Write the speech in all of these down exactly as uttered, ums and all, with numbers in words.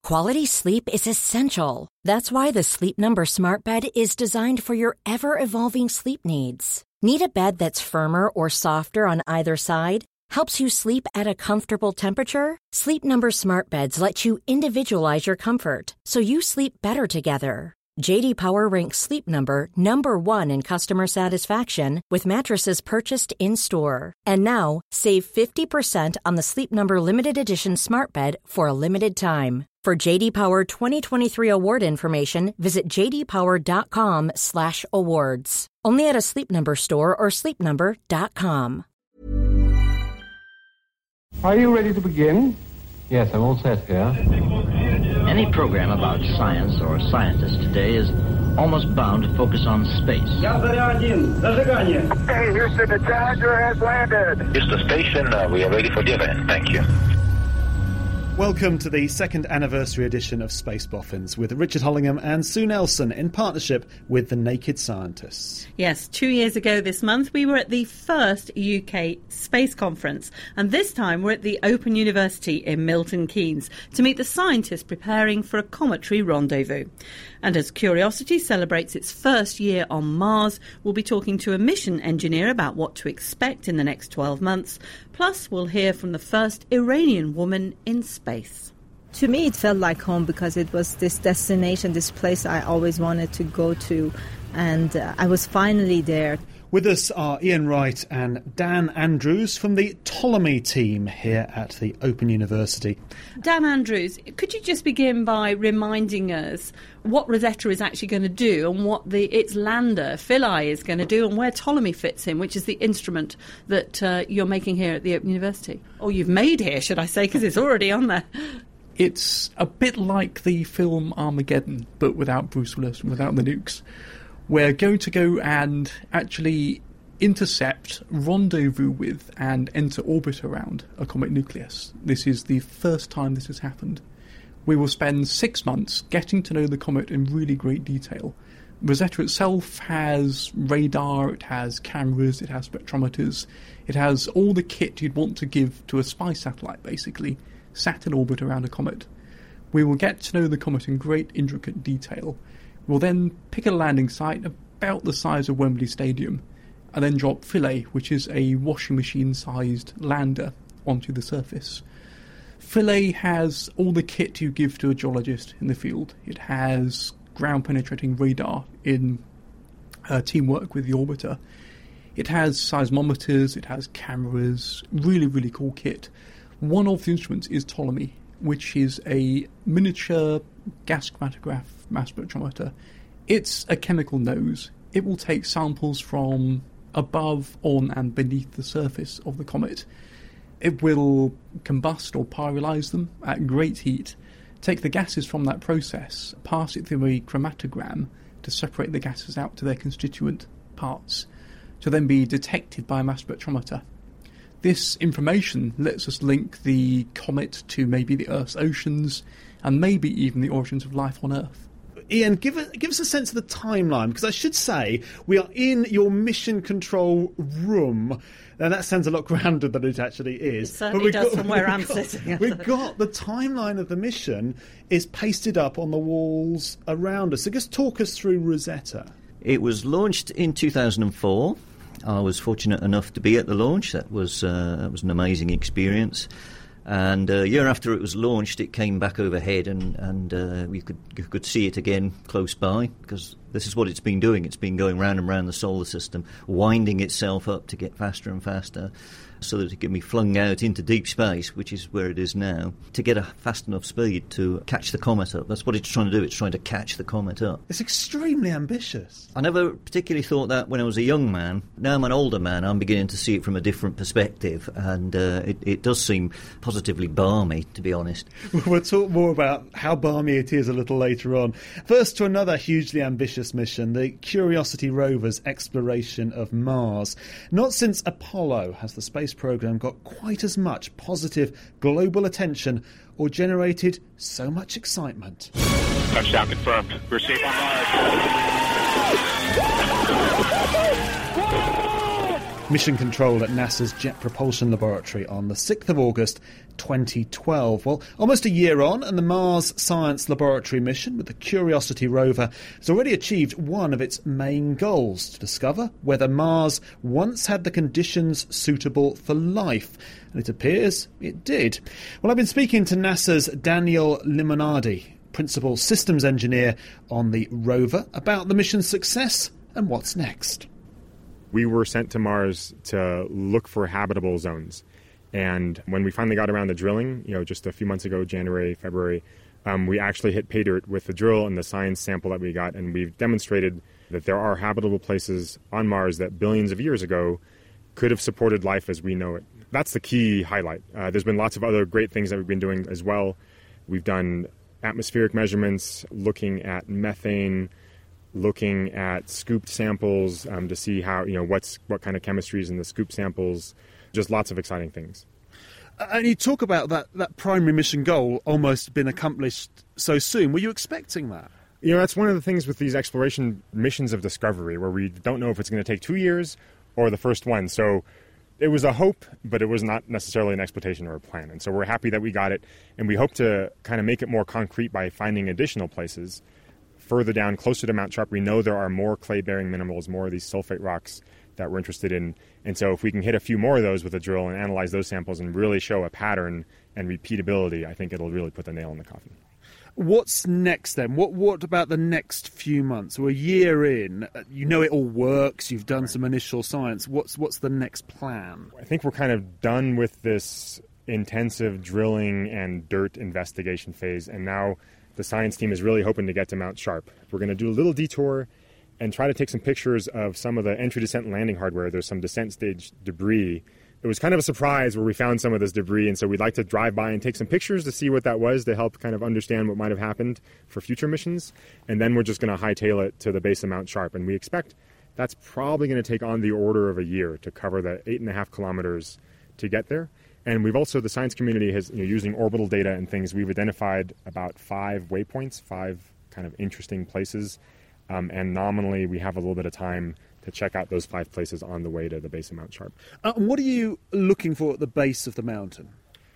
Quality sleep is essential. That's why the Sleep Number Smart Bed is designed for your ever-evolving sleep needs. Need a bed that's firmer or softer on either side? Helps you sleep at a comfortable temperature? Sleep Number Smart Beds let you individualize your comfort, so you sleep better together. J D Power ranks Sleep Number number one in customer satisfaction with mattresses purchased in-store. And now, save fifty percent on the Sleep Number Limited Edition Smart Bed for a limited time. For J D Power twenty twenty-three award information, visit j d power dot com slash awards. Only at a Sleep Number store or sleep number dot com. Are you ready to begin? Yes, I'm all set here. Any program about science or scientists today is almost bound to focus on space. Hey, Houston, the Challenger has landed. Houston Station, uh, we are ready for the event. Thank you. Welcome to the second anniversary edition of Space Boffins with Richard Hollingham and Sue Nelson in partnership with the Naked Scientists. Yes, two years ago this month we were at the first U K Space Conference, and this time we're at the Open University in Milton Keynes to meet the scientists preparing for a cometary rendezvous. And as Curiosity celebrates its first year on Mars, we'll be talking to a mission engineer about what to expect in the next twelve months. Plus, we'll hear from the first Iranian woman in space. To me, it felt like home because it was this destination, this place I always wanted to go to, and uh, I was finally there. With us are Ian Wright and Dan Andrews from the Ptolemy team here at the Open University. Dan Andrews, could you just begin by reminding us what Rosetta is actually going to do and what the its lander, Philae, is going to do and where Ptolemy fits in, which is the instrument that uh, you're making here at the Open University? Or you've made here, should I say, because it's already on there. It's a bit like the film Armageddon, but without Bruce Willis and without the nukes. We're going to go and actually intercept, rendezvous with, and enter orbit around a comet nucleus. This is the first time this has happened. We will spend six months getting to know the comet in really great detail. Rosetta itself has radar, it has cameras, it has spectrometers, it has all the kit you'd want to give to a spy satellite, basically, sat in orbit around a comet. We will get to know the comet in great intricate detail. We'll then pick a landing site about the size of Wembley Stadium and then drop Philae, which is a washing machine-sized lander, onto the surface. Philae has all the kit you give to a geologist in the field. It has ground-penetrating radar in uh, teamwork with the orbiter. It has seismometers, it has cameras, really, really cool kit. One of the instruments is Ptolemy, which is a miniature gas chromatograph mass spectrometer. It's a chemical nose. It will take samples from above, on and beneath the surface of the comet. It will combust or pyrolyze them at great heat, take the gases from that process, pass it through a chromatogram to separate the gases out to their constituent parts, to then be detected by a mass spectrometer. This information lets us link the comet to maybe the Earth's oceans and maybe even the origins of life on Earth. Ian, give us, give us a sense of the timeline, because I should say we are in your mission control room, and that sounds a lot grander than it actually is. It certainly does got, from where I'm got, sitting. We've got the timeline of the mission is pasted up on the walls around us. So just talk us through Rosetta. It was launched in two thousand four. I was fortunate enough to be at the launch. That was uh, that was an amazing experience. And a year after it was launched, it came back overhead, and and uh, we could you could see it again close by, because this is what it's been doing. It's been going round and round the solar system, winding itself up to get faster and faster, so that it can be flung out into deep space, which is where it is now, to get a fast enough speed to catch the comet up. That's what it's trying to do. It's trying to catch the comet up. It's extremely ambitious. I never particularly thought that when I was a young man. Now I'm an older man, I'm beginning to see it from a different perspective, and uh, it, it does seem positively balmy, to be honest. We'll talk more about how balmy it is a little later on. First, to another hugely ambitious mission, the Curiosity rover's exploration of Mars. Not since Apollo has the space programme got quite as much positive global attention or generated so much excitement. Touchdown confirmed. We're safe on Mars. mission control at NASA's Jet Propulsion Laboratory on the sixth of August twenty twelve. Well, almost a year on, and the Mars Science Laboratory mission with the Curiosity rover has already achieved one of its main goals, to discover whether Mars once had the conditions suitable for life. And it appears it did. Well, I've been speaking to NASA's Daniel Limonadi, Principal Systems Engineer on the rover, about the mission's success and what's next. We were sent to Mars to look for habitable zones. And when we finally got around to drilling, you know, just a few months ago, January, February, um, we actually hit pay dirt with the drill and the science sample that we got. And we've demonstrated that there are habitable places on Mars that billions of years ago could have supported life as we know it. That's the key highlight. Uh, there's been lots of other great things that we've been doing as well. We've done atmospheric measurements, looking at methane, looking at scooped samples um, to see how, you know, what's what kind of chemistry is in the scoop samples. Just lots of exciting things. And you talk about that, that primary mission goal almost been accomplished so soon. Were you expecting that? You know, that's one of the things with these exploration missions of discovery, where we don't know if it's going to take two years or the first one. So it was a hope, but it was not necessarily an expectation or a plan. And so we're happy that we got it. And we hope to kind of make it more concrete by finding additional places further down, closer to Mount Sharp. We know there are more clay-bearing minerals, more of these sulfate rocks that we're interested in. And so if we can hit a few more of those with a drill and analyze those samples and really show a pattern and repeatability, I think it'll really put the nail in the coffin. What's next then? What what about the next few months? We're a year in. You know it all works. You've done some initial science. What's what's the next plan? I think we're kind of done with this intensive drilling and dirt investigation phase. And now the science team is really hoping to get to Mount Sharp. We're going to do a little detour and try to take some pictures of some of the entry, descent, and landing hardware. There's some descent stage debris. It was kind of a surprise where we found some of this debris, and so we'd like to drive by and take some pictures to see what that was to help kind of understand what might have happened for future missions. And then we're just going to hightail it to the base of Mount Sharp. And we expect that's probably going to take on the order of a year to cover the eight and a half kilometers to get there. And we've also, the science community has, you know, using orbital data and things, we've identified about five waypoints, five kind of interesting places. Um, and nominally, we have a little bit of time to check out those five places on the way to the base of Mount Sharp. Uh, what are you looking for at the base of the mountain?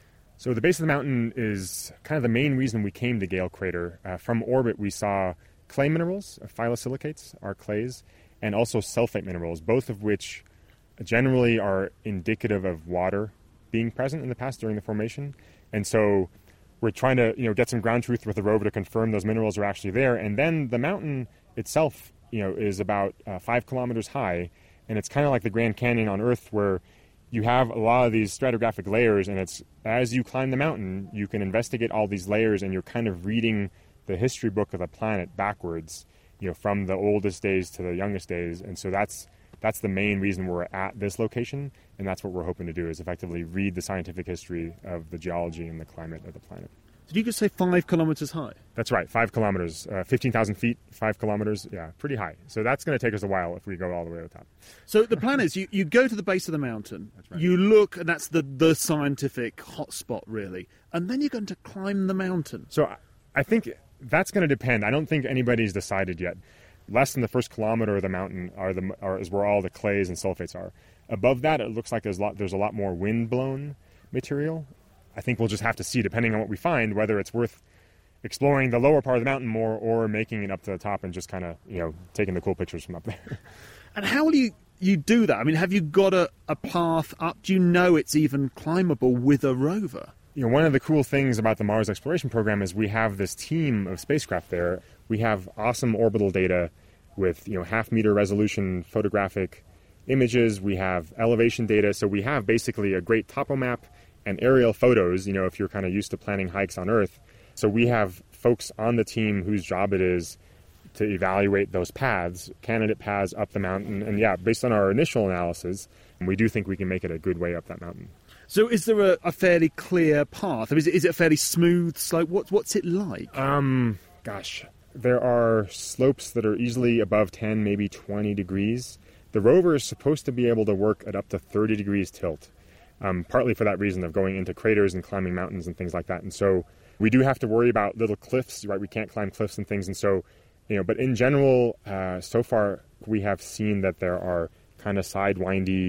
So the base of the mountain is kind of the main reason we came to Gale Crater. Uh, from orbit, we saw clay minerals, uh, phyllosilicates, are clays, and also sulfate minerals, both of which generally are indicative of water being present in the past during the formation. And so we're trying to, you know, get some ground truth with the rover to confirm those minerals are actually there. And then the mountain itself, you know, is about uh, five kilometers high, and it's kind of like the Grand Canyon on Earth, where you have a lot of these stratigraphic layers, and it's as you climb the mountain, you can investigate all these layers, and you're kind of reading the history book of the planet backwards, you know, from the oldest days to the youngest days. And so that's that's the main reason we're at this location, and that's what we're hoping to do, is effectively read the scientific history of the geology and the climate of the planet. Did you just say five kilometers high? That's right, five kilometers, uh, fifteen thousand feet, five kilometers, yeah, pretty high. So that's going to take us a while if we go all the way to the top. So the plan is you, you go to the base of the mountain, That's right. You look, and that's the, the scientific hotspot, really, and then you're going to climb the mountain. So I, I think that's going to depend. I don't think anybody's decided yet. Less than the first kilometer of the mountain are the are, is where all the clays and sulfates are. Above that, it looks like there's a lot, there's a lot more wind-blown material. I think we'll just have to see, depending on what we find, whether it's worth exploring the lower part of the mountain more or making it up to the top and just kind of, you know, taking the cool pictures from up there. And how will you, you do that? I mean, have you got a, a path up? Do you know it's even climbable with a rover? You know, one of the cool things about the Mars exploration program is we have this team of spacecraft there. We have awesome orbital data with, you know, half meter resolution photographic images. We have elevation data. So we have basically a great topo map and aerial photos, you know, if you're kind of used to planning hikes on Earth. So we have folks on the team whose job it is to evaluate those paths, candidate paths up the mountain. And yeah, based on our initial analysis, we do think we can make it a good way up that mountain. So is there a, a fairly clear path? Or is it, is it a fairly smooth slope? What, what's it like? Um, gosh, there are slopes that are easily above ten, maybe twenty degrees. The rover is supposed to be able to work at up to thirty degrees tilt. Um, partly for that reason of going into craters and climbing mountains and things like that. And so we do have to worry about little cliffs, right? We can't climb cliffs and things. And so, you know, but in general, uh, so far we have seen that there are kind of side windy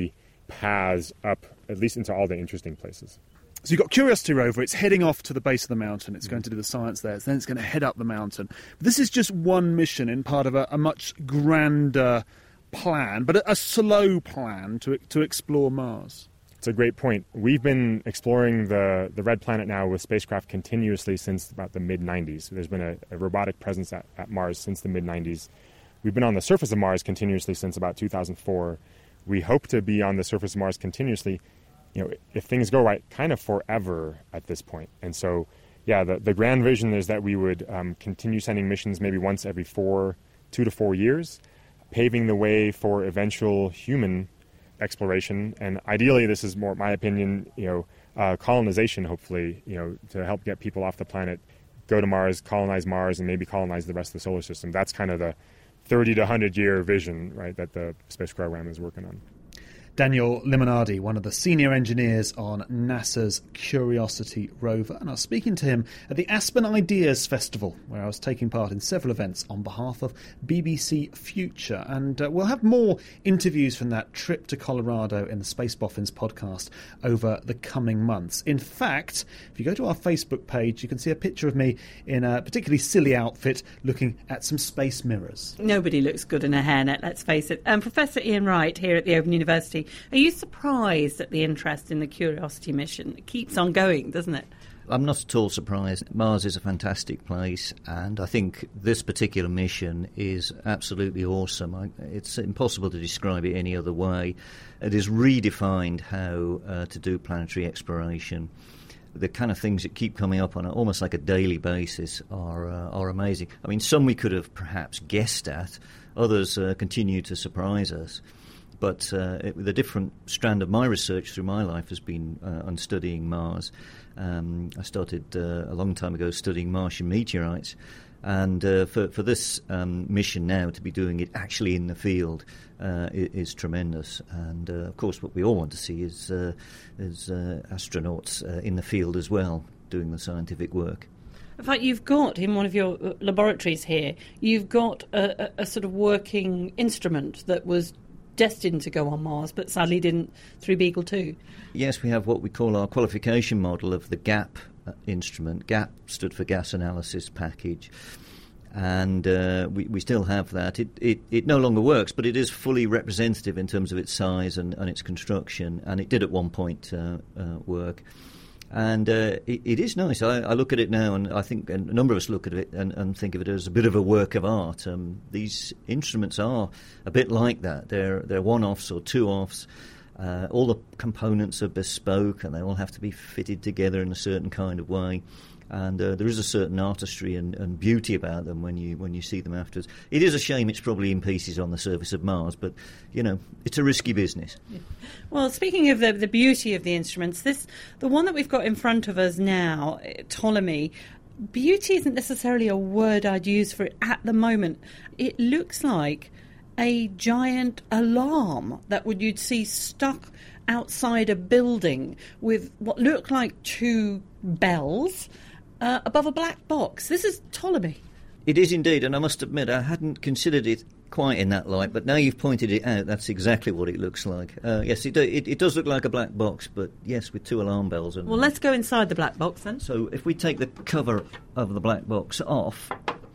paths up, at least into all the interesting places. So you've got Curiosity rover, it's heading off to the base of the mountain, it's going to do the science there, then it's going to head up the mountain. This is just one mission in part of a, a much grander plan, but a, a slow plan to to explore Mars. It's a great point. We've been exploring the, the red planet now with spacecraft continuously since about the mid nineties. There's been a, a robotic presence at, at Mars since the mid nineties. We've been on the surface of Mars continuously since about two thousand four. We hope to be on the surface of Mars continuously, you know, if things go right, kind of forever at this point. And so, yeah, the, the grand vision is that we would um, continue sending missions maybe once every four, two to four years, paving the way for eventual human exploration. And ideally, this is more my opinion, you know, uh, colonization, hopefully, you know, to help get people off the planet, go to Mars, colonize Mars, and maybe colonize the rest of the solar system. That's kind of the thirty to one hundred year vision, right, that the space program is working on. Daniel Limonardi, one of the senior engineers on NASA's Curiosity rover, and I was speaking to him at the Aspen Ideas Festival, where I was taking part in several events on behalf of B B C Future. And uh, we'll have more interviews from that trip to Colorado in the Space Boffins podcast over the coming months. In fact, if you go to our Facebook page, you can see a picture of me in a particularly silly outfit looking at some space mirrors. Nobody looks good in a hairnet, let's face it. Um, Professor Ian Wright here at the Open University, are you surprised at the interest in the Curiosity mission? It keeps on going, doesn't it? I'm not at all surprised. Mars is a fantastic place, and I think this particular mission is absolutely awesome. I, it's impossible to describe it any other way. It has redefined how uh, to do planetary exploration. The kind of things that keep coming up on a, almost like a daily basis are uh, are amazing. I mean, some we could have perhaps guessed at, others uh, continue to surprise us. But uh, it, the different strand of my research through my life has been uh, on studying Mars. Um, I started uh, a long time ago studying Martian meteorites, and uh, for, for this um, mission now to be doing it actually in the field uh, is, is tremendous. And uh, of course, what we all want to see is uh, is uh, astronauts uh, in the field as well, doing the scientific work. In fact, you've got, in one of your laboratories here, you've got a, a, a sort of working instrument that was destined to go on Mars, but sadly didn't through Beagle two. Yes, we have what we call our qualification model of the GAP uh, instrument. GAP stood for Gas Analysis Package, and uh, we, we still have that. It, it it no longer works, but it is fully representative in terms of its size and, and its construction, and it did at one point uh, uh, work. And uh, it, it is nice. I, I look at it now, and I think a number of us look at it and, and think of it as a bit of a work of art. Um, these instruments are a bit like that. They're they're one-offs or two-offs. Uh, all the components are bespoke, and they all have to be fitted together in a certain kind of way. And uh, there is a certain artistry and, and beauty about them when you when you see them afterwards. It is a shame it's probably in pieces on the surface of Mars, but, you know, it's a risky business. Yeah. Well, speaking of the, the beauty of the instruments, this the one that we've got in front of us now, Ptolemy, beauty isn't necessarily a word I'd use for it at the moment. It looks like a giant alarm that would you'd see stuck outside a building with what look like two bells Uh, above a black box. This is Ptolemy. It is indeed, and I must admit I hadn't considered it quite in that light, but now you've pointed it out, that's exactly what it looks like. Uh, yes, it, do, it, it does look like a black box, but yes, with two alarm bells. And well, let's go inside the black box then. So if we take the cover of the black box off,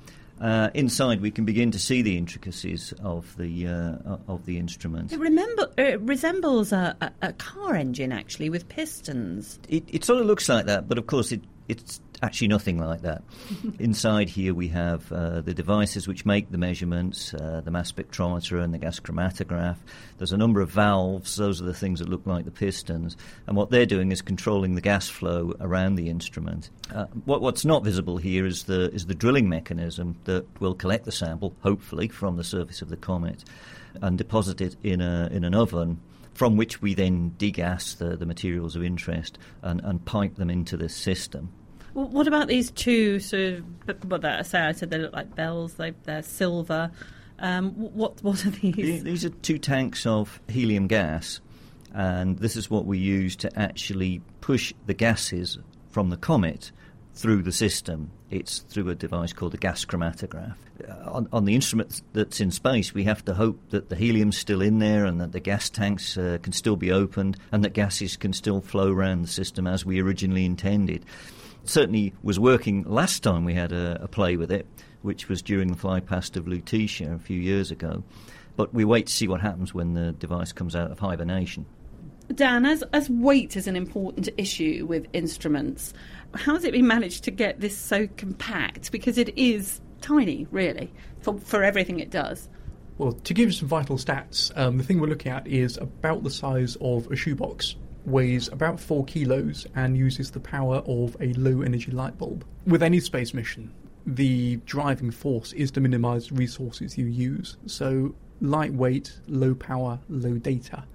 uh, inside we can begin to see the intricacies of the uh, of the instrument. It, remember, it resembles a, a, a car engine, actually, with pistons. It, it sort of looks like that, but of course it, it's actually nothing like that. Inside here we have uh, the devices which make the measurements, uh, the mass spectrometer and the gas chromatograph. There's a number of valves. Those are the things that look like the pistons. And what they're doing is controlling the gas flow around the instrument. Uh, what, what's not visible here is the is the drilling mechanism that will collect the sample, hopefully, from the surface of the comet and deposit it in a in an oven, from which we then degas the, the materials of interest and, and pipe them into this system. Well, what about these two sort of, what I say, I said they look like bells, they, they're silver. Um, what what are these? These are two tanks of helium gas, and this is what we use to actually push the gases from the comet through the system. It's through a device called the gas chromatograph. on, on the instrument that's in space, we have to hope that the helium's still in there and that the gas tanks uh, can still be opened and that gases can still flow around the system as we originally intended. It certainly was working last time we had a, a play with it, which was during the fly past of Lutetia a few years ago. But we wait to see what happens when the device comes out of hibernation. Dan, as, as weight is an important issue with instruments, how has it been managed to get this so compact? Because it is tiny, really, for, for everything it does. Well, to give you some vital stats, um, the thing we're looking at is about the size of a shoebox, weighs about four kilos, and uses the power of a low-energy light bulb. With any space mission, the driving force is to minimise the resources you use. So lightweight, low power, low data.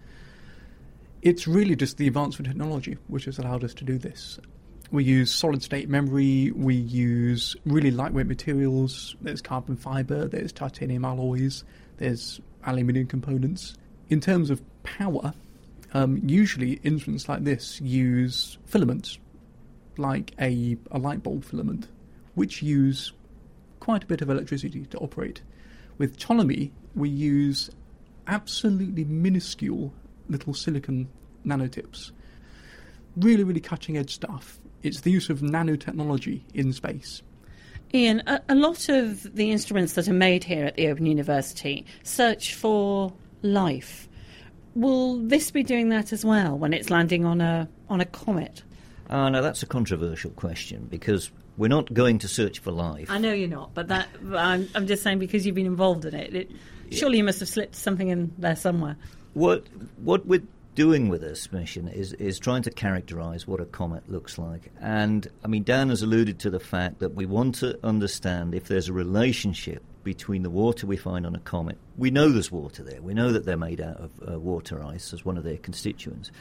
It's really just the advancement of technology which has allowed us to do this. We use solid-state memory, we use really lightweight materials, there's carbon fibre, there's titanium alloys, there's aluminium components. In terms of power, um, usually instruments like this use filaments, like a, a light bulb filament, which use quite a bit of electricity to operate. With Ptolemy, we use absolutely minuscule little silicon nanotips. Really, really cutting-edge stuff. It's the use of nanotechnology in space. Ian, a, a lot of the instruments that are made here at the Open University search for life. Will this be doing that as well when it's landing on a on a comet? Uh, no, that's a controversial question because we're not going to search for life. I know you're not, but that I'm, I'm just saying because you've been involved in it. it surely you must have slipped something in there somewhere. What what we're doing with this mission is, is trying to characterise what a comet looks like. And, I mean, Dan has alluded to the fact that we want to understand if there's a relationship between the water we find on a comet. We know there's water there. We know that they're made out of uh, water ice as one of their constituents.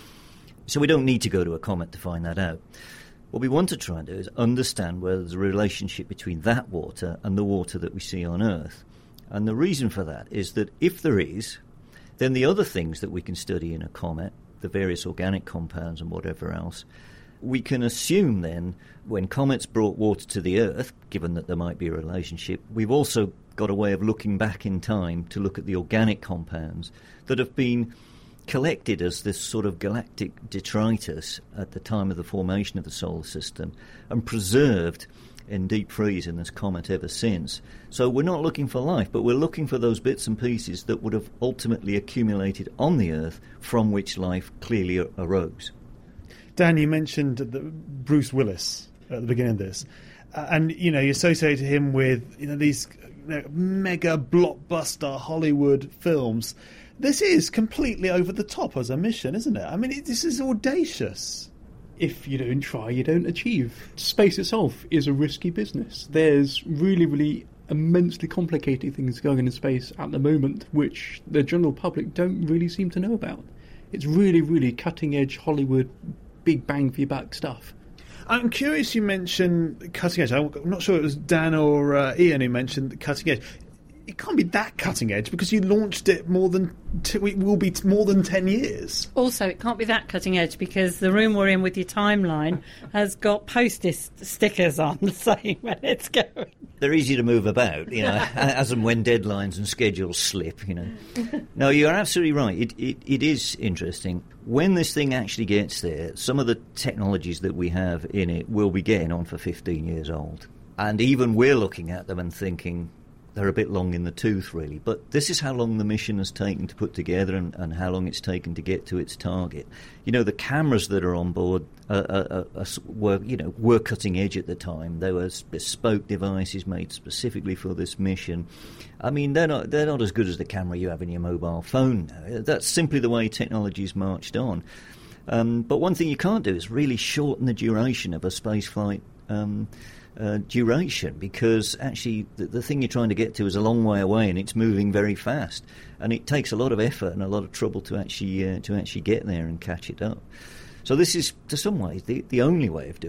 So we don't need to go to a comet to find that out. What we want to try and do is understand whether there's a relationship between that water and the water that we see on Earth. And the reason for that is that if there is, then the other things that we can study in a comet, the various organic compounds and whatever else, we can assume then when comets brought water to the Earth, given that there might be a relationship, we've also got a way of looking back in time to look at the organic compounds that have been collected as this sort of galactic detritus at the time of the formation of the solar system and preserved in deep freeze in this comet ever since. So we're not looking for life, but we're looking for those bits and pieces that would have ultimately accumulated on the Earth from which life clearly a- arose. Dan, you mentioned the Bruce Willis at the beginning of this, uh, and you know you associated him with you know these you know, mega blockbuster Hollywood films. This is completely over the top as a mission, isn't it? I mean, it, this is audacious. If you don't try, you don't achieve. Space itself is a risky business. There's really, really immensely complicated things going on in space at the moment, which the general public don't really seem to know about. It's really, really cutting-edge Hollywood, big bang for your buck stuff. I'm curious you mentioned cutting edge. I'm not sure it was Dan or uh, Ian who mentioned cutting edge. It can't be that cutting edge because you launched it more than t- it will be t- more than ten years. Also, it can't be that cutting edge because the room we're in with your timeline has got post-it stickers on saying when it's going. They're easy to move about, you know, as and when deadlines and schedules slip, you know. No, you're absolutely right. It, it it is interesting. When this thing actually gets there, some of the technologies that we have in it will be getting on for fifteen years old. And even we're looking at them and thinking, they're a bit long in the tooth, really. But this is how long the mission has taken to put together and, and how long it's taken to get to its target. You know, the cameras that are on board uh, uh, uh, were, you know, were cutting edge at the time. They were bespoke devices made specifically for this mission. I mean, they're not they're not as good as the camera you have in your mobile phone now. That's simply the way technology's marched on. Um, but one thing you can't do is really shorten the duration of a spaceflight um Uh, duration, because actually the, the thing you're trying to get to is a long way away and it's moving very fast, and it takes a lot of effort and a lot of trouble to actually uh, to actually get there and catch it up. So this is, to some ways, the, the only way of doing it.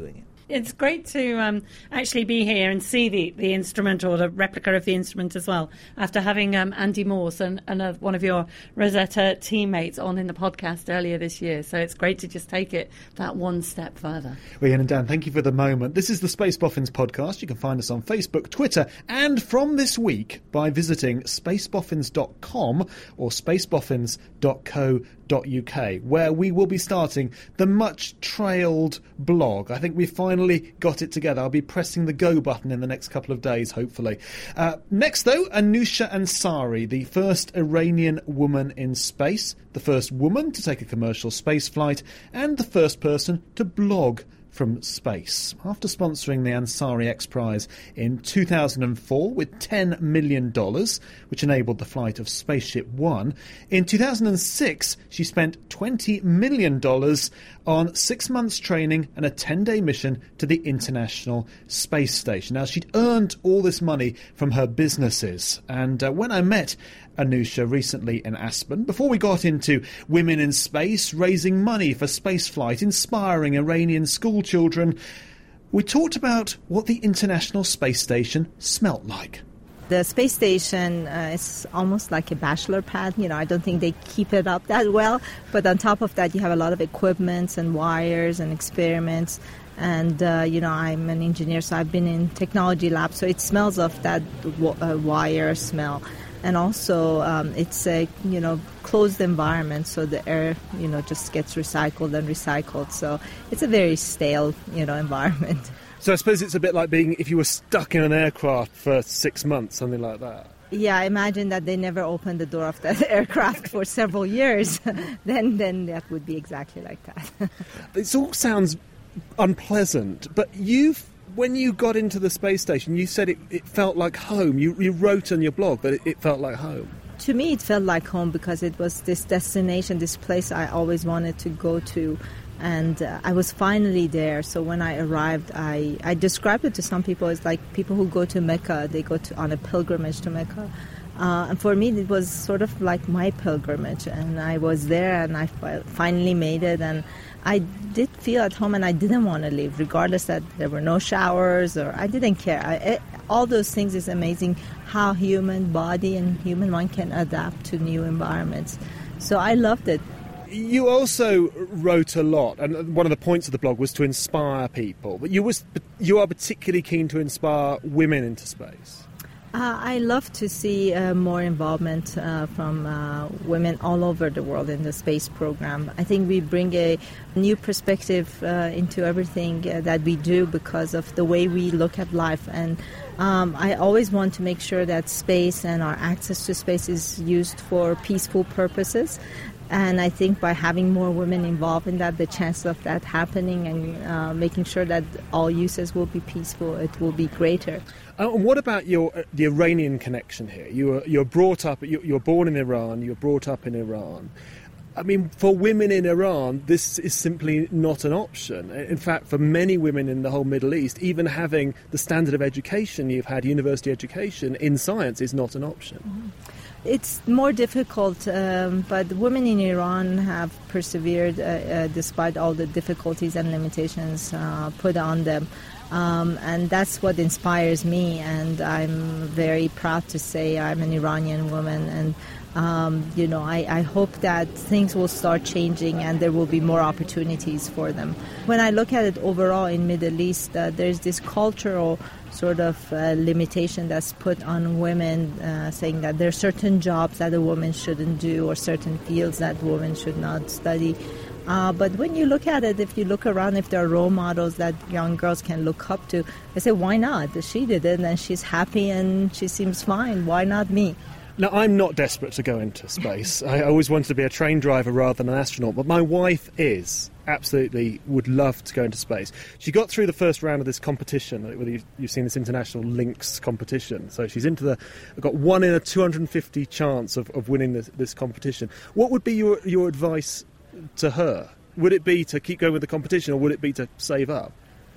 It's great to um, actually be here and see the, the instrument or the replica of the instrument as well, after having um, Andy Morse and, and uh, one of your Rosetta teammates on in the podcast earlier this year. So it's great to just take it that one step further. Well, Ian and Dan, thank you for the moment. This is the Space Boffins podcast. You can find us on Facebook, Twitter, and from this week by visiting space boffins dot com or space boffins dot co dot uk, where we will be starting the much-trailed blog. I think we finally got it together. I'll be pressing the go button in the next couple of days, hopefully. Uh, next, though, Anousheh Ansari, the first Iranian woman in space, the first woman to take a commercial space flight, and the first person to blog from space. After sponsoring the Ansari X Prize in two thousand four with ten million dollars, which enabled the flight of Spaceship One, in two thousand six she spent twenty million dollars on six months training and a ten-day mission to the International Space Station. Now, she'd earned all this money from her businesses, and uh, when I met Anousheh recently in Aspen, before we got into women in space, raising money for spaceflight, inspiring Iranian school children, we talked about what the International Space Station smelt like. The space station uh, is almost like a bachelor pad. You know, I don't think they keep it up that well. But on top of that, you have a lot of equipments and wires and experiments. And, uh, you know, I'm an engineer, so I've been in technology labs. So it smells of that w- uh, wire smell. And also, um, it's a, you know, closed environment, so the air, you know, just gets recycled and recycled. So it's a very stale, you know, environment. So I suppose it's a bit like being if you were stuck in an aircraft for six months, something like that. Yeah, I imagine that they never opened the door of that aircraft for several years. then, then that would be exactly like that. It all sounds unpleasant, but you've when you got into the space station, you said it, it felt like home. You, you wrote on your blog that it, it felt like home. To me, it felt like home because it was this destination, this place I always wanted to go to. And uh, I was finally there. So when I arrived, I, I described it to some people as like people who go to Mecca. They go to, on a pilgrimage to Mecca. Uh, and for me, it was sort of like my pilgrimage. And I was there, and I fi- finally made it. And I did feel at home, and I didn't want to leave, regardless that there were no showers, or I didn't care. I, it, all those things is amazing, how human body and human mind can adapt to new environments. So I loved it. You also wrote a lot, and one of the points of the blog was to inspire people. But you was you are particularly keen to inspire women into space. Uh, I love to see uh, more involvement uh, from uh, women all over the world in the space program. I think we bring a new perspective uh, into everything uh, that we do because of the way we look at life. And um, I always want to make sure that space and our access to space is used for peaceful purposes. And I think by having more women involved in that, the chance of that happening and uh, making sure that all uses will be peaceful, it will be greater. Uh, and what about your uh, the Iranian connection here? You were you're brought up, you, you're born in Iran, you were brought up in Iran. I mean, for women in Iran, this is simply not an option. In fact, for many women in the whole Middle East, even having the standard of education you've had, university education in science, is not an option. Mm-hmm. It's more difficult, um, but women in Iran have persevered uh, uh, despite all the difficulties and limitations uh, put on them. Um, and that's what inspires me, and I'm very proud to say I'm an Iranian woman. And um, you know, I, I hope that things will start changing and there will be more opportunities for them. When I look at it overall in Middle East, uh, there's this cultural sort of uh, limitation that's put on women, uh, saying that there are certain jobs that a woman shouldn't do or certain fields that women should not study. Uh, but when you look at it, if you look around, if there are role models that young girls can look up to, they say, why not? She did it and she's happy and she seems fine. Why not me? Now, I'm not desperate to go into space. I always wanted to be a train driver rather than an astronaut, but my wife is. Absolutely would love to go into space. She got through the first round of this competition, whether you've, you've seen this International Links competition. So she's into the, got one in a two hundred fifty chance of, of winning this, this competition. What would be your, your advice to her? Would it be to keep going with the competition, or would it be to save up?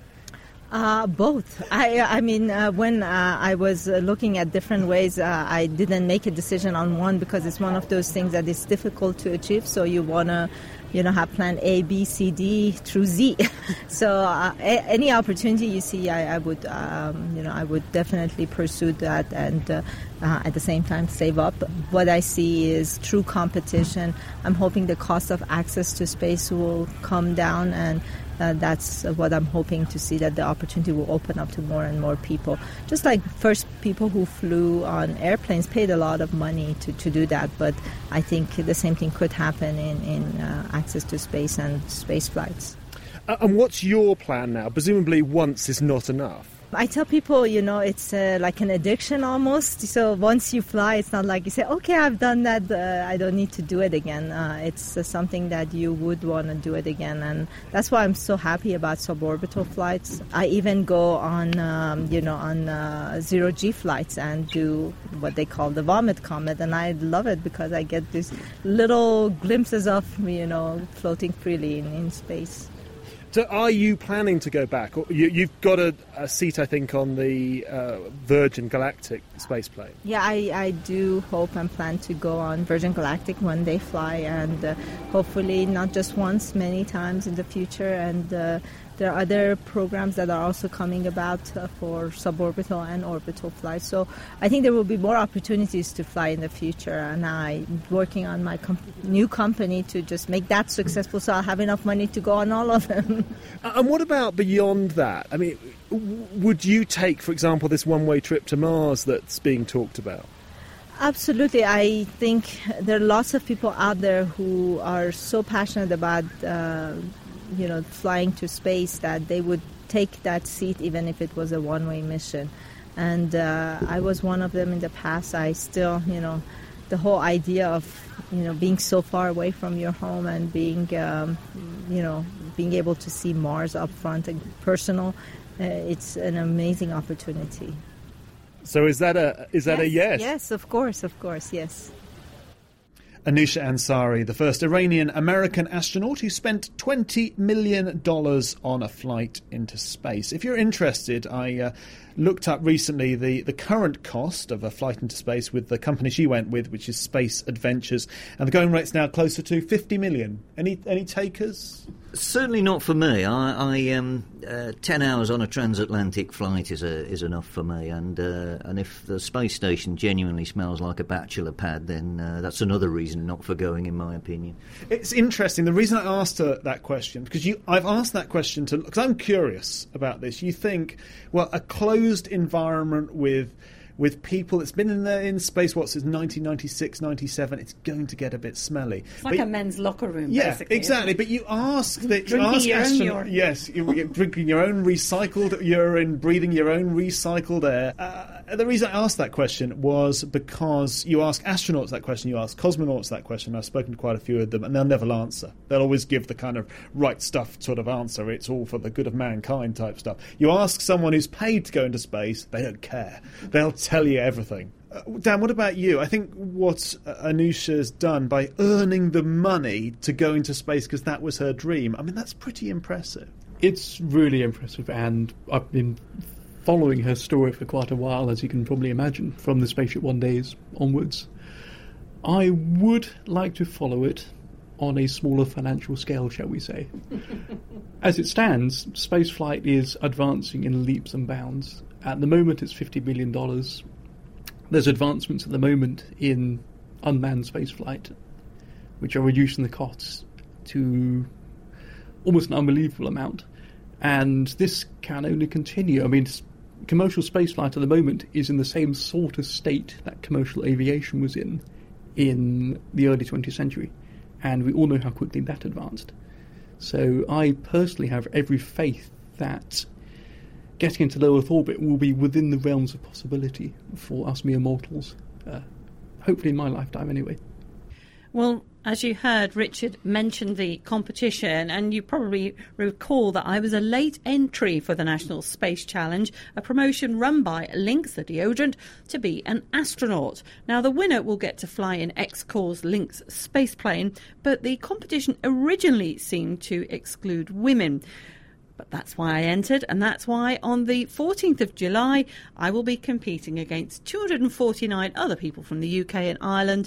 Uh, both. I, I mean, uh, when uh, I was uh, looking at different ways, uh, I didn't make a decision on one because it's one of those things that is difficult to achieve. So you want to you know, have plan A, B, C, D through Z. So uh, a- any opportunity you see, I, I would, um, you know, I would definitely pursue that, and uh, uh, at the same time save up. What I see is true competition. I'm hoping the cost of access to space will come down, and Uh, that's what I'm hoping to see, that the opportunity will open up to more and more people. Just like first people who flew on airplanes paid a lot of money to, to do that, but I think the same thing could happen in, in uh, access to space and space flights. Uh, and what's your plan now? Presumably once is not enough. I tell people, you know, it's uh, like an addiction almost. So once you fly, it's not like you say, okay, I've done that, uh, I don't need to do it again. Uh, it's uh, something that you would want to do it again. And that's why I'm so happy about suborbital flights. I even go on, um, you know, on uh, zero-G flights and do what they call the vomit comet. And I love it because I get these little glimpses of, you know, floating freely in, in space. So are you planning to go back? You, you've got a, a seat, I think, on the uh, Virgin Galactic spaceplane. Yeah, I, I do hope and plan to go on Virgin Galactic when they fly, and uh, hopefully not just once, many times in the future. And uh, there are other programs that are also coming about uh, for suborbital and orbital flights. So I think there will be more opportunities to fly in the future, and I'm working on my com- new company to just make that successful, so I'll have enough money to go on all of them. And what about beyond that? I mean, w- would you take, for example, this one-way trip to Mars that's being talked about? Absolutely. I think there are lots of people out there who are so passionate about uh, you know, flying to space that they would take that seat even if it was a one-way mission. And uh, I was one of them in the past. I still, you know, the whole idea of, you know, being so far away from your home and being, um, you know, being able to see Mars up front and personal, uh, it's an amazing opportunity. So is that a is that yes, a yes? Yes, of course, of course, yes. Anousheh Ansari, the first Iranian-American astronaut who spent twenty million dollars on a flight into space. If you're interested, I uh, looked up recently the, the current cost of a flight into space with the company she went with, which is Space Adventures, and the going rate's now closer to fifty million dollars. Any any takers? Certainly not for me. I, I um, uh, ten hours on a transatlantic flight is a, is enough for me, and uh, and if the space station genuinely smells like a bachelor pad, then uh, that's another reason not for going, in my opinion. It's interesting. The reason I asked her that question, because you, I've asked that question to, because I'm curious about this. You think, well, a closed environment with with people that's been in there in space, what, since nineteen ninety-six, ninety-seven, it's going to get a bit smelly. It's like but, a men's locker room, yeah, basically. Yeah, exactly. But you ask that drinking you ask your astron- own urine. Yes, you're drinking your own recycled urine, breathing your own recycled air. Uh, the reason I asked that question was because you ask astronauts that question, you ask cosmonauts that question. I've spoken to quite a few of them, and they'll never answer. They'll always give the kind of right stuff sort of answer. It's all for the good of mankind type stuff. You ask someone who's paid to go into space, they don't care. They'll tell you everything. Uh, Dan, what about you? I think what uh, Anousheh's done by earning the money to go into space, because that was her dream, I mean, that's pretty impressive. It's really impressive, and I've been following her story for quite a while, as you can probably imagine, from the Spaceship One days onwards. I would like to follow it on a smaller financial scale, shall we say. As it stands, spaceflight is advancing in leaps and bounds. At the moment, it's fifty billion dollars. There's advancements at the moment in unmanned spaceflight, which are reducing the costs to almost an unbelievable amount. And this can only continue. I mean, commercial spaceflight at the moment is in the same sort of state that commercial aviation was in in the early twentieth century. And we all know how quickly that advanced. So I personally have every faith that getting into low Earth orbit will be within the realms of possibility for us mere mortals. Uh, hopefully in my lifetime, anyway. Well, as you heard, Richard mentioned the competition, and you probably recall that I was a late entry for the National Space Challenge, a promotion run by Lynx, the deodorant, to be an astronaut. Now, the winner will get to fly in X-Corps Lynx spaceplane, but the competition originally seemed to exclude women. But that's why I entered, and that's why on the fourteenth of July I will be competing against two hundred forty-nine other people from the U K and Ireland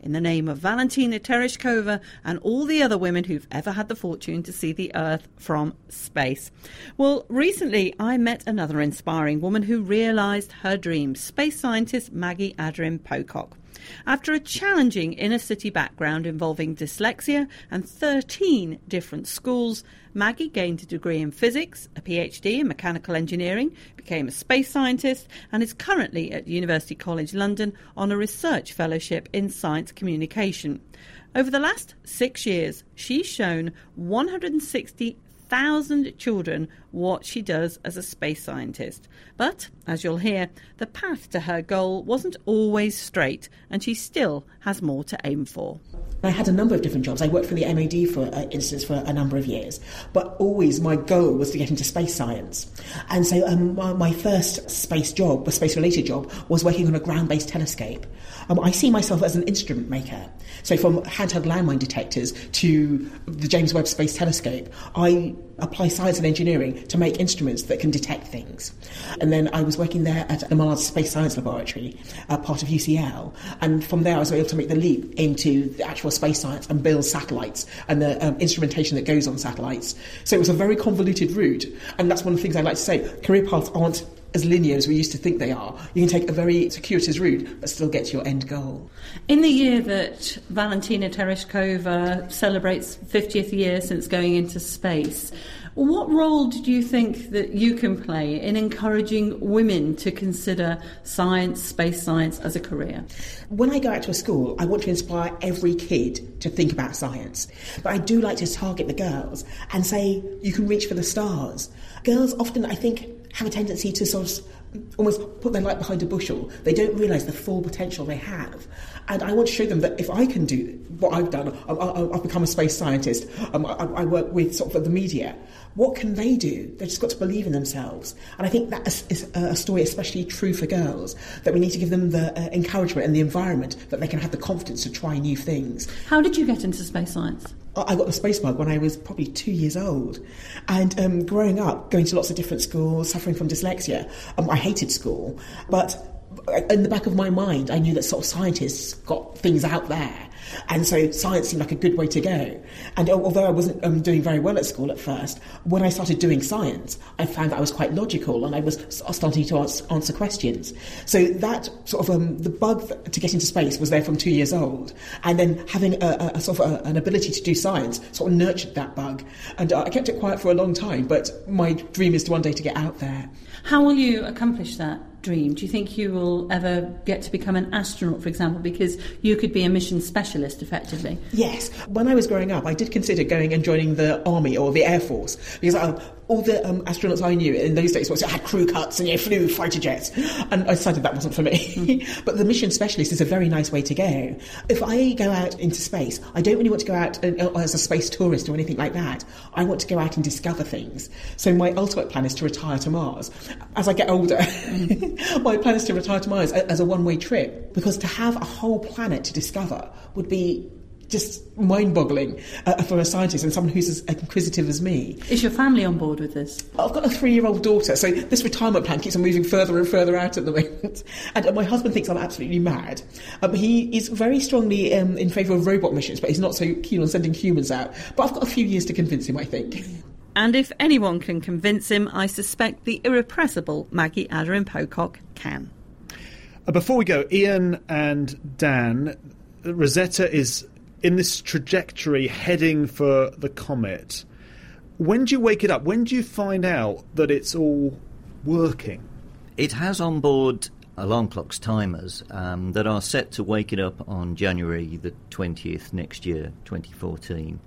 in the name of Valentina Tereshkova and all the other women who've ever had the fortune to see the Earth from space. Well, recently I met another inspiring woman who realised her dream, space scientist Maggie Adrim-Pocock. After a challenging inner-city background involving dyslexia and thirteen different schools, Maggie gained a degree in physics, a PhD in mechanical engineering, became a space scientist, and is currently at University College London on a research fellowship in science communication. Over the last six years, she's shown one hundred sixty thousand children what she does as a space scientist. But, as you'll hear, the path to her goal wasn't always straight, and she still has more to aim for. I had a number of different jobs. I worked for the M O D, for uh, instance, for a number of years. But always my goal was to get into space science. And so um, my, my first space job, a space-related job, was working on a ground-based telescope. Um, I see myself as an instrument maker. So from handheld landmine detectors to the James Webb Space Telescope, I apply science and engineering to make instruments that can detect things. And then I was working there at the Mars Space Science Laboratory, uh, part of U C L. And from there I was able to make the leap into the actual space science and build satellites and the um, instrumentation that goes on satellites. So it was a very convoluted route. And that's one of the things I like to say. Career paths aren't as linear as we used to think they are. You can take a very circuitous route but still get to your end goal. In the year that Valentina Tereshkova celebrates fiftieth year since going into space, what role do you think that you can play in encouraging women to consider science, space science, as a career? When I go out to a school, I want to inspire every kid to think about science. But I do like to target the girls and say, you can reach for the stars. Girls often, I think, have a tendency to sort of almost put their light behind a bushel. They don't realise the full potential they have. And I want to show them that if I can do what I've done, I, I, I've become a space scientist, um, I, I work with sort of the media, what can they do? They've just got to believe in themselves. And I think that is a story especially true for girls, that we need to give them the uh, encouragement and the environment that they can have the confidence to try new things. How did you get into space science? I got the space bug when I was probably two years old. And um, growing up, going to lots of different schools, suffering from dyslexia, um, I hated school. But in the back of my mind, I knew that sort of scientists got things out there. And so science seemed like a good way to go. And although I wasn't um, doing very well at school at first, when I started doing science, I found that I was quite logical and I was starting to answer questions. So that sort of, um, the bug to get into space was there from two years old. And then having a, a sort of a, an ability to do science sort of nurtured that bug. And uh, I kept it quiet for a long time, but my dream is to one day to get out there. How will you accomplish that dream? Do you think you will ever get to become an astronaut, for example, because you could be a mission specialist effectively? Yes. When I was growing up, I did consider going and joining the Army or the Air Force, because uh, all the um, astronauts I knew in those days had crew cuts and you know, flew fighter jets, and I decided that wasn't for me. Mm. But the mission specialist is a very nice way to go. If I go out into space, I don't really want to go out as a space tourist or anything like that. I want to go out and discover things. So my ultimate plan is to retire to Mars. As I get older, mm. my plan is to retire to Mars as a one-way trip, because to have a whole planet to discover would be just mind-boggling uh, for a scientist and someone who's as inquisitive as me. Is your family on board with this? I've got a three-year-old daughter, so this retirement plan keeps on moving further and further out at the moment. And uh, my husband thinks I'm absolutely mad. Um, he is very strongly um, in favour of robot missions, but he's not so keen on sending humans out. But I've got a few years to convince him, I think. And if anyone can convince him, I suspect the irrepressible Maggie Adrim-Pocock can. Uh, before we go, Ian and Dan, Rosetta is in this trajectory heading for the comet. When do you wake it up? When do you find out that it's all working? It has on board alarm clocks, timers, um, that are set to wake it up on January the twentieth next year, twenty fourteen.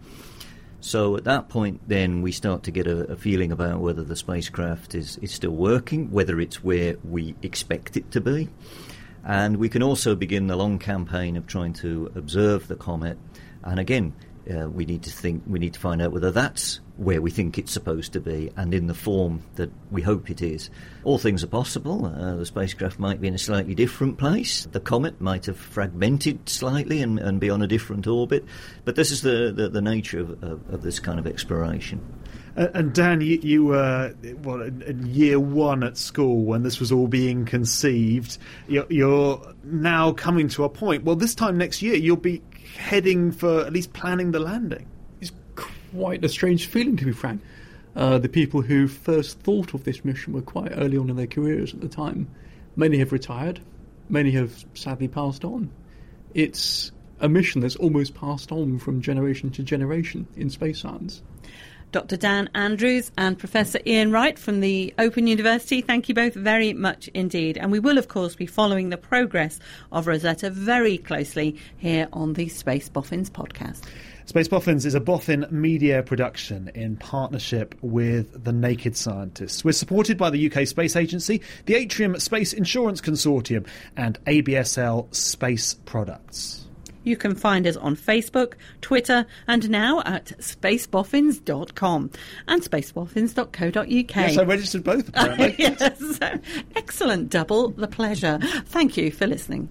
So at that point, then, we start to get a, a feeling about whether the spacecraft is, is still working, whether it's where we expect it to be. And we can also begin the long campaign of trying to observe the comet. And again, uh, we need to think, we need to find out whether that's where we think it's supposed to be and in the form that we hope it is. All things are possible. Uh, the spacecraft might be in a slightly different place. The comet might have fragmented slightly and, and be on a different orbit. But this is the, the, the nature of, of, of this kind of exploration. Uh, and Dan, you, you were what, in, in year one at school when this was all being conceived. You're, you're now coming to a point. Well, this time next year, you'll be heading for at least planning the landing. It's quite a strange feeling, to be frank. Uh, the people who first thought of this mission were quite early on in their careers at the time. Many have retired. Many have sadly passed on. It's a mission that's almost passed on from generation to generation in space science. Doctor Dan Andrews and Professor Ian Wright from the Open University, thank you both very much indeed. And we will, of course, be following the progress of Rosetta very closely here on the Space Boffins podcast. Space Boffins is a Boffin media production in partnership with The Naked Scientists. We're supported by the U K Space Agency, the Atrium Space Insurance Consortium and A B S L Space Products. You can find us on Facebook, Twitter and now at space boffins dot com and space boffins dot co dot uk. Yes, I registered both apparently. Yes, excellent, double the pleasure. Thank you for listening.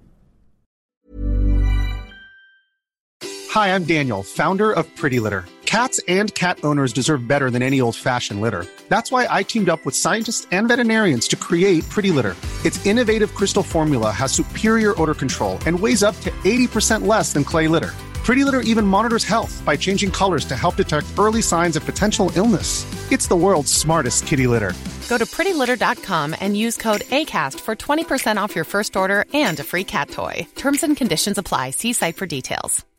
Hi, I'm Daniel, founder of Pretty Litter. Cats and cat owners deserve better than any old-fashioned litter. That's why I teamed up with scientists and veterinarians to create Pretty Litter. Its innovative crystal formula has superior odor control and weighs up to eighty percent less than clay litter. Pretty Litter even monitors health by changing colors to help detect early signs of potential illness. It's the world's smartest kitty litter. Go to pretty litter dot com and use code ACAST for twenty percent off your first order and a free cat toy. Terms and conditions apply. See site for details.